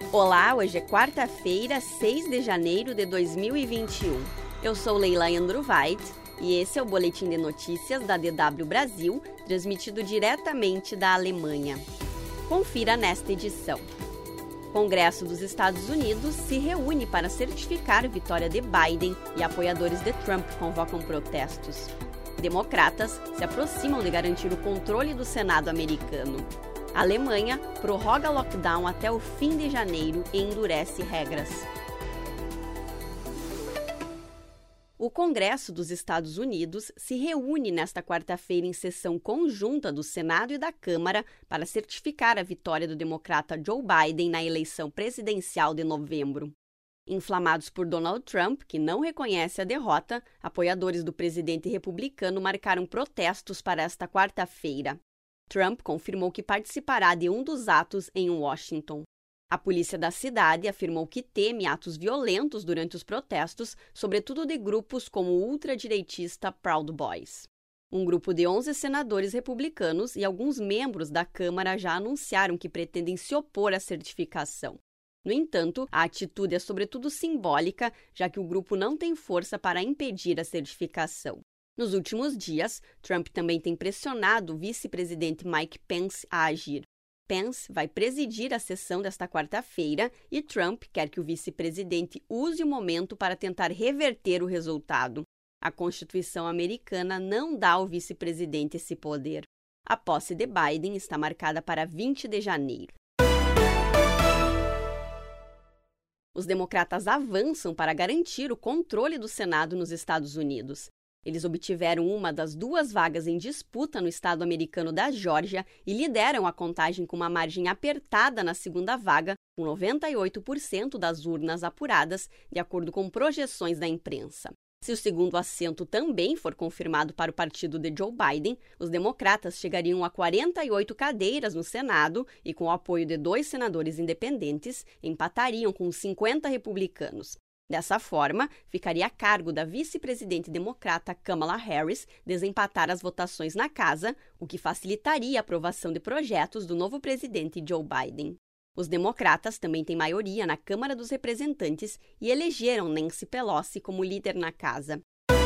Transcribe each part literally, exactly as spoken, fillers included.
Olá, hoje é quarta-feira, seis de janeiro de dois mil e vinte e um. Eu sou Leila Andruweit e esse é o Boletim de Notícias da D W Brasil, transmitido diretamente da Alemanha. Confira nesta edição. O Congresso dos Estados Unidos se reúne para certificar a vitória de Biden e apoiadores de Trump convocam protestos. Democratas se aproximam de garantir o controle do Senado americano. A Alemanha prorroga lockdown até o fim de janeiro e endurece regras. O Congresso dos Estados Unidos se reúne nesta quarta-feira em sessão conjunta do Senado e da Câmara para certificar a vitória do democrata Joe Biden na eleição presidencial de novembro. Inflamados por Donald Trump, que não reconhece a derrota, apoiadores do presidente republicano marcaram protestos para esta quarta-feira. Trump confirmou que participará de um dos atos em Washington. A polícia da cidade afirmou que teme atos violentos durante os protestos, sobretudo de grupos como o ultradireitista Proud Boys. Um grupo de onze senadores republicanos e alguns membros da Câmara já anunciaram que pretendem se opor à certificação. No entanto, a atitude é sobretudo simbólica, já que o grupo não tem força para impedir a certificação. Nos últimos dias, Trump também tem pressionado o vice-presidente Mike Pence a agir. Pence vai presidir a sessão desta quarta-feira e Trump quer que o vice-presidente use o momento para tentar reverter o resultado. A Constituição americana não dá ao vice-presidente esse poder. A posse de Biden está marcada para vinte de janeiro. Os democratas avançam para garantir o controle do Senado nos Estados Unidos. Eles obtiveram uma das duas vagas em disputa no estado americano da Geórgia e lideram a contagem com uma margem apertada na segunda vaga, com noventa e oito por cento das urnas apuradas, de acordo com projeções da imprensa. Se o segundo assento também for confirmado para o partido de Joe Biden, os democratas chegariam a quarenta e oito cadeiras no Senado e, com o apoio de dois senadores independentes, empatariam com cinquenta republicanos. Dessa forma, ficaria a cargo da vice-presidente democrata Kamala Harris desempatar as votações na casa, o que facilitaria a aprovação de projetos do novo presidente Joe Biden. Os democratas também têm maioria na Câmara dos Representantes e elegeram Nancy Pelosi como líder na casa.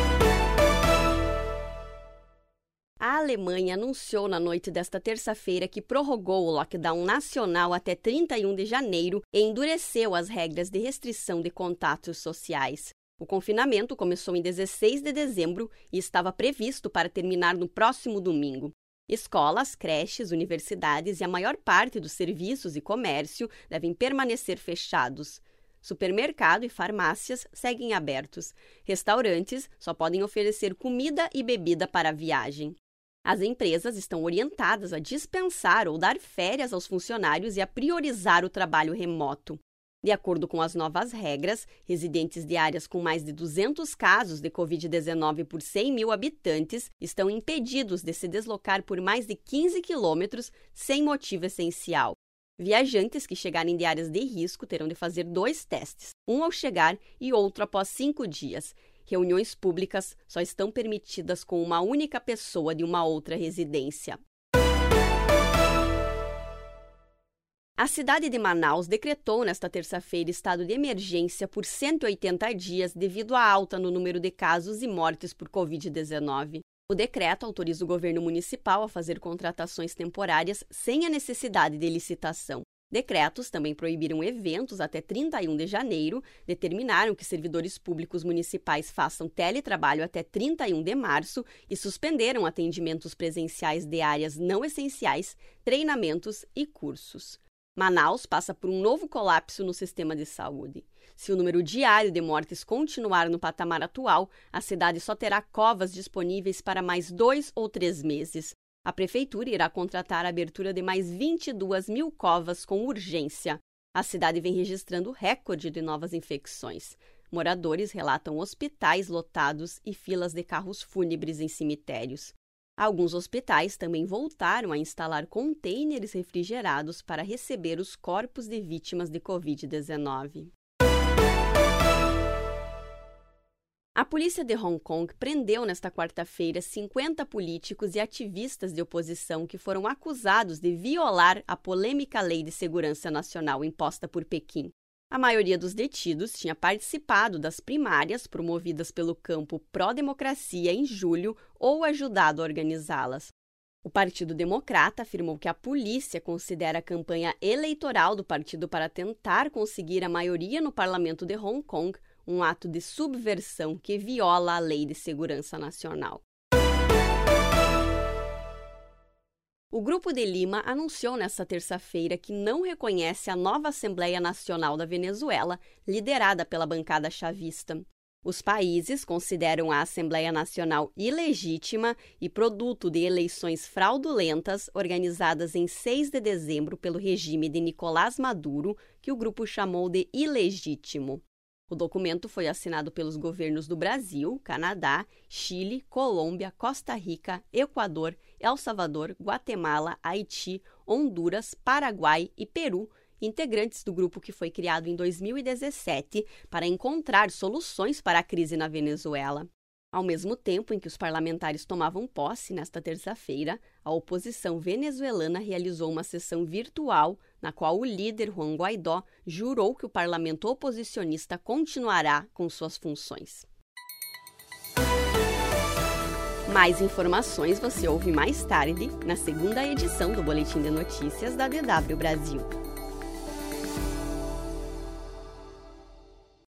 A Alemanha anunciou na noite desta terça-feira que prorrogou o lockdown nacional até trinta e um de janeiro e endureceu as regras de restrição de contatos sociais. O confinamento começou em dezesseis de dezembro e estava previsto para terminar no próximo domingo. Escolas, creches, universidades e a maior parte dos serviços e comércio devem permanecer fechados. Supermercado e farmácias seguem abertos. Restaurantes só podem oferecer comida e bebida para a viagem. As empresas estão orientadas a dispensar ou dar férias aos funcionários e a priorizar o trabalho remoto. De acordo com as novas regras, residentes de áreas com mais de duzentos casos de covid dezenove por cem mil habitantes estão impedidos de se deslocar por mais de quinze quilômetros sem motivo essencial. Viajantes que chegarem de áreas de risco terão de fazer dois testes, um ao chegar e outro após cinco dias. Reuniões públicas só estão permitidas com uma única pessoa de uma outra residência. A cidade de Manaus decretou nesta terça-feira estado de emergência por cento e oitenta dias devido à alta no número de casos e mortes por covid dezenove. O decreto autoriza o governo municipal a fazer contratações temporárias sem a necessidade de licitação. Decretos também proibiram eventos até trinta e um de janeiro, determinaram que servidores públicos municipais façam teletrabalho até trinta e um de março e suspenderam atendimentos presenciais de áreas não essenciais, treinamentos e cursos. Manaus passa por um novo colapso no sistema de saúde. Se o número diário de mortes continuar no patamar atual, a cidade só terá covas disponíveis para mais dois ou três meses. A prefeitura irá contratar a abertura de mais vinte e duas mil covas com urgência. A cidade vem registrando recorde de novas infecções. Moradores relatam hospitais lotados e filas de carros fúnebres em cemitérios. Alguns hospitais também voltaram a instalar contêineres refrigerados para receber os corpos de vítimas de covid dezenove. A polícia de Hong Kong prendeu nesta quarta-feira cinquenta políticos e ativistas de oposição que foram acusados de violar a polêmica Lei de Segurança Nacional imposta por Pequim. A maioria dos detidos tinha participado das primárias promovidas pelo campo pró-democracia em julho ou ajudado a organizá-las. O Partido Democrata afirmou que a polícia considera a campanha eleitoral do partido para tentar conseguir a maioria no parlamento de Hong Kong um ato de subversão que viola a Lei de Segurança Nacional. O Grupo de Lima anunciou nesta terça-feira que não reconhece a nova Assembleia Nacional da Venezuela, liderada pela bancada chavista. Os países consideram a Assembleia Nacional ilegítima e produto de eleições fraudulentas organizadas em seis de dezembro pelo regime de Nicolás Maduro, que o grupo chamou de ilegítimo. O documento foi assinado pelos governos do Brasil, Canadá, Chile, Colômbia, Costa Rica, Equador, El Salvador, Guatemala, Haiti, Honduras, Paraguai e Peru, integrantes do grupo que foi criado em dois mil e dezessete para encontrar soluções para a crise na Venezuela. Ao mesmo tempo em que os parlamentares tomavam posse nesta terça-feira, a oposição venezuelana realizou uma sessão virtual na qual o líder Juan Guaidó jurou que o parlamento oposicionista continuará com suas funções. Mais informações você ouve mais tarde na segunda edição do Boletim de Notícias da D W Brasil.